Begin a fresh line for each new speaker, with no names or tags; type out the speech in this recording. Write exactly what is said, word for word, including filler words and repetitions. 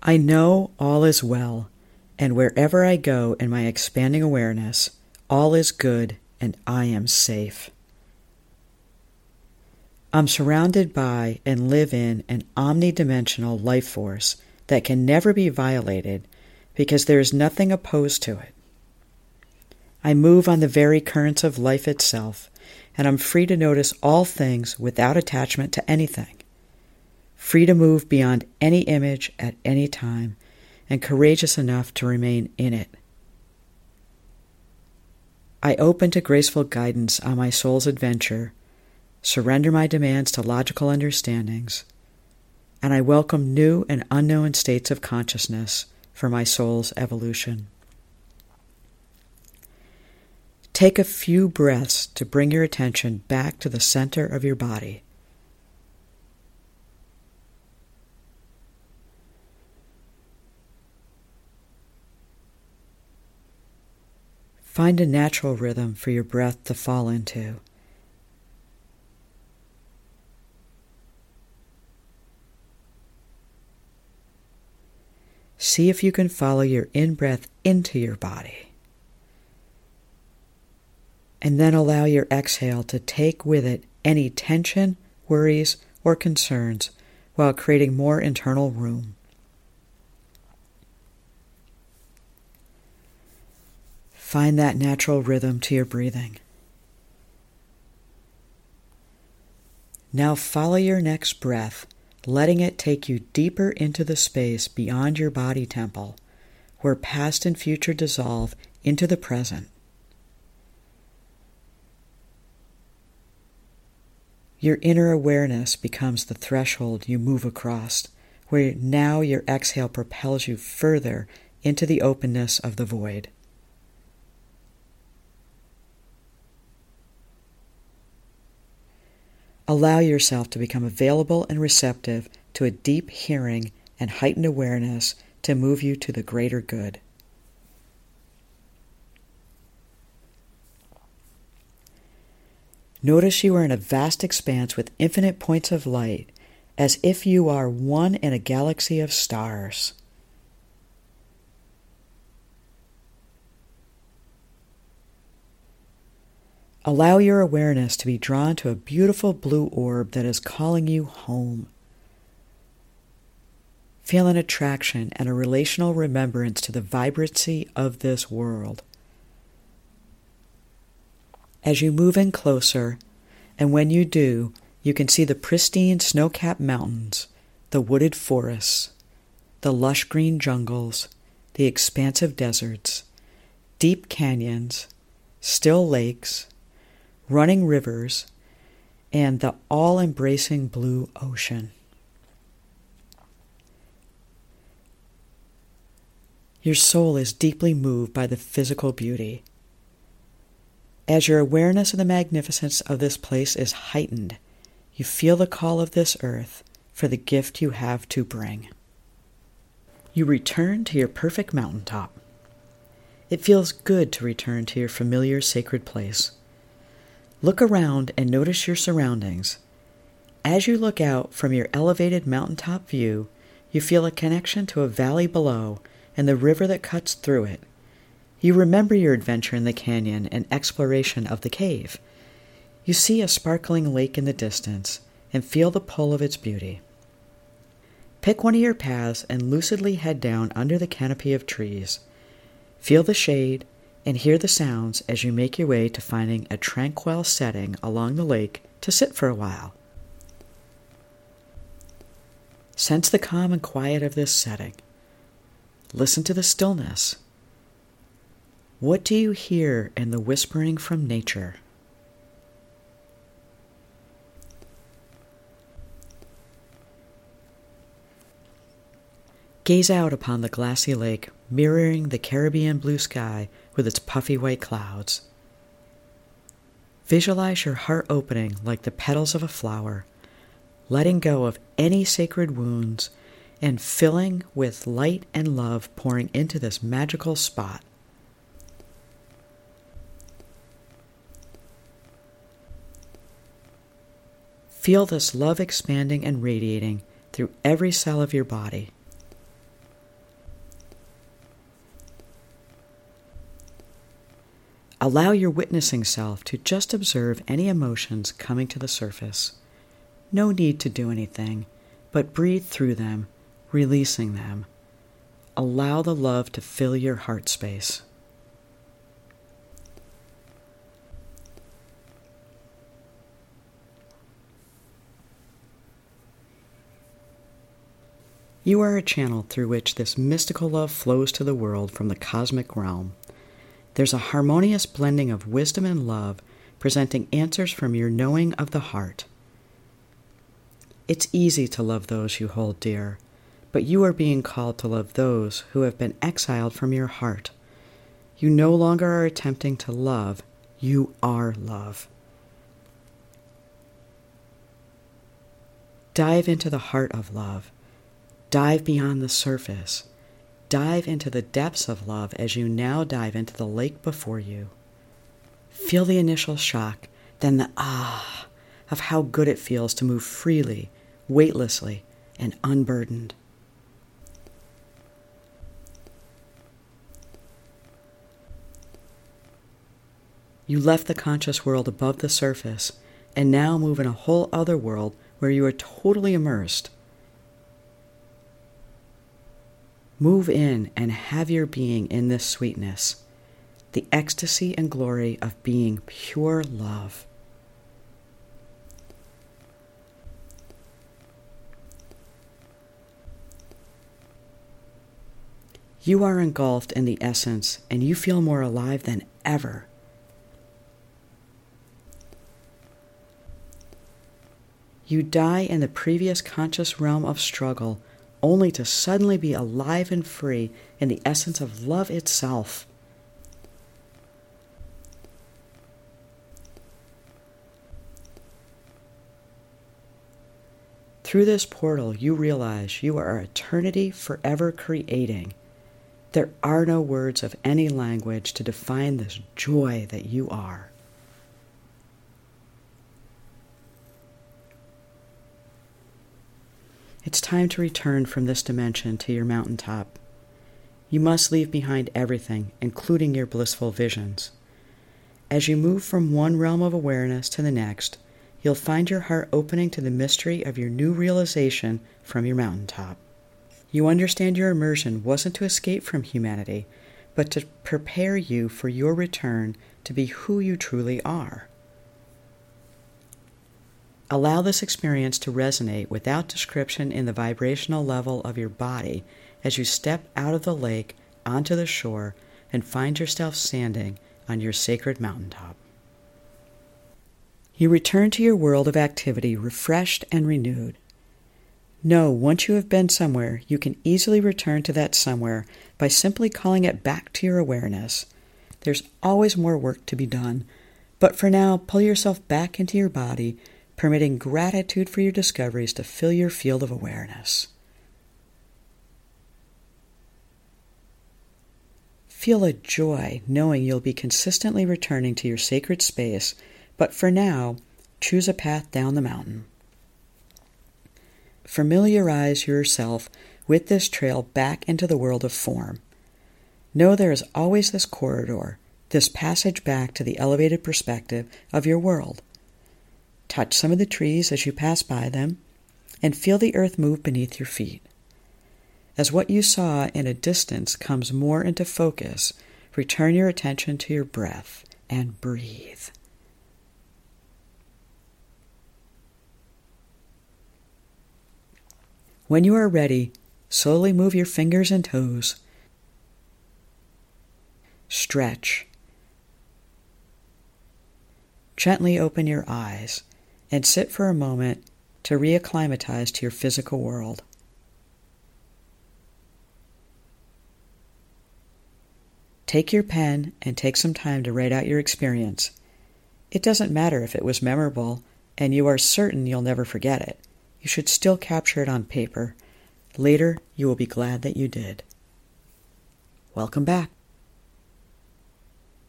I know all is well, and wherever I go in my expanding awareness, all is good and I am safe. I'm surrounded by and live in an omnidimensional life force that can never be violated because there is nothing opposed to it. I move on the very currents of life itself, and I'm free to notice all things without attachment to anything, free to move beyond any image at any time, and courageous enough to remain in it. I open to graceful guidance on my soul's adventure, surrender my demands to logical understandings, and I welcome new and unknown states of consciousness for my soul's evolution. Take a few breaths to bring your attention back to the center of your body. Find a natural rhythm for your breath to fall into. See if you can follow your in-breath into your body. And then allow your exhale to take with it any tension, worries, or concerns while creating more internal room. Find that natural rhythm to your breathing. Now follow your next breath, letting it take you deeper into the space beyond your body temple, where past and future dissolve into the present. Your inner awareness becomes the threshold you move across, where now your exhale propels you further into the openness of the void. Allow yourself to become available and receptive to a deep hearing and heightened awareness to move you to the greater good. Notice you are in a vast expanse with infinite points of light, as if you are one in a galaxy of stars. Allow your awareness to be drawn to a beautiful blue orb that is calling you home. Feel an attraction and a relational remembrance to the vibrancy of this world. As you move in closer, and when you do, you can see the pristine snow-capped mountains, the wooded forests, the lush green jungles, the expansive deserts, deep canyons, still lakes, running rivers, and the all-embracing blue ocean. Your soul is deeply moved by the physical beauty. As your awareness of the magnificence of this place is heightened, you feel the call of this earth for the gift you have to bring. You return to your perfect mountaintop. It feels good to return to your familiar sacred place. Look around and notice your surroundings. As you look out from your elevated mountaintop view, you feel a connection to a valley below and the river that cuts through it. You remember your adventure in the canyon and exploration of the cave. You see a sparkling lake in the distance and feel the pull of its beauty. Pick one of your paths and lucidly head down under the canopy of trees. Feel the shade and hear the sounds as you make your way to finding a tranquil setting along the lake to sit for a while. Sense the calm and quiet of this setting. Listen to the stillness. What do you hear in the whispering from nature? Gaze out upon the glassy lake, mirroring the Caribbean blue sky with its puffy white clouds. Visualize your heart opening like the petals of a flower, letting go of any sacred wounds and filling with light and love pouring into this magical spot. Feel this love expanding and radiating through every cell of your body. Allow your witnessing self to just observe any emotions coming to the surface. No need to do anything, but breathe through them, releasing them. Allow the love to fill your heart space. You are a channel through which this mystical love flows to the world from the cosmic realm. There's a harmonious blending of wisdom and love, presenting answers from your knowing of the heart. It's easy to love those you hold dear, but you are being called to love those who have been exiled from your heart. You no longer are attempting to love, you are love. Dive into the heart of love. Dive beyond the surface. Dive into the depths of love as you now dive into the lake before you. Feel the initial shock, then the ah of how good it feels to move freely, weightlessly, and unburdened. You left the conscious world above the surface and now move in a whole other world where you are totally immersed. Move in and have your being in this sweetness, the ecstasy and glory of being pure love. You are engulfed in the essence, and you feel more alive than ever. You die in the previous conscious realm of struggle, only to suddenly be alive and free in the essence of love itself. Through this portal, you realize you are eternity forever creating. There are no words of any language to define this joy that you are. It's time to return from this dimension to your mountaintop. You must leave behind everything, including your blissful visions. As you move from one realm of awareness to the next, you'll find your heart opening to the mystery of your new realization from your mountaintop. You understand your immersion wasn't to escape from humanity, but to prepare you for your return to be who you truly are. Allow this experience to resonate without description in the vibrational level of your body as you step out of the lake onto the shore and find yourself standing on your sacred mountaintop. You return to your world of activity refreshed and renewed. Know, once you have been somewhere, you can easily return to that somewhere by simply calling it back to your awareness. There's always more work to be done, but for now, pull yourself back into your body, permitting gratitude for your discoveries to fill your field of awareness. Feel a joy knowing you'll be consistently returning to your sacred space, but for now, choose a path down the mountain. Familiarize yourself with this trail back into the world of form. Know there is always this corridor, this passage back to the elevated perspective of your world. Touch some of the trees as you pass by them, and feel the earth move beneath your feet. As what you saw in a distance comes more into focus, return your attention to your breath and breathe. When you are ready, slowly move your fingers and toes. Stretch. Gently open your eyes and sit for a moment to reacclimatize to your physical world. Take your pen and take some time to write out your experience. It doesn't matter if it was memorable and you are certain you'll never forget it. You should still capture it on paper. Later, you will be glad that you did. Welcome back.